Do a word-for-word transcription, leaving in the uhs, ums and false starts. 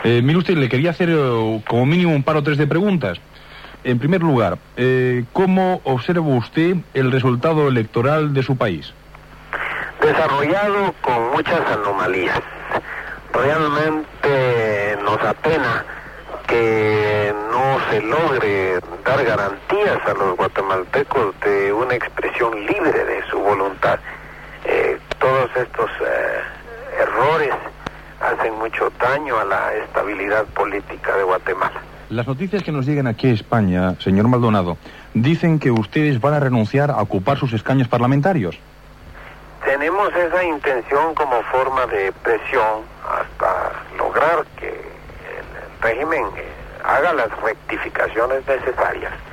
Eh, mire usted, le quería hacer eh, como mínimo un par o tres de preguntas. En primer lugar, eh, ¿cómo observa usted el resultado electoral de su país? Desarrollado con muchas anomalías. Realmente nos apena que no se logre dar garantías a los guatemaltecos de una expresión libre de su voluntad. Eh, todos estos eh, errores hacen mucho daño a la estabilidad política de Guatemala. Las noticias que nos llegan aquí a España, señor Maldonado, dicen que ustedes van a renunciar a ocupar sus escaños parlamentarios. Tenemos esa intención como forma de presión hasta lograr que el régimen haga las rectificaciones necesarias.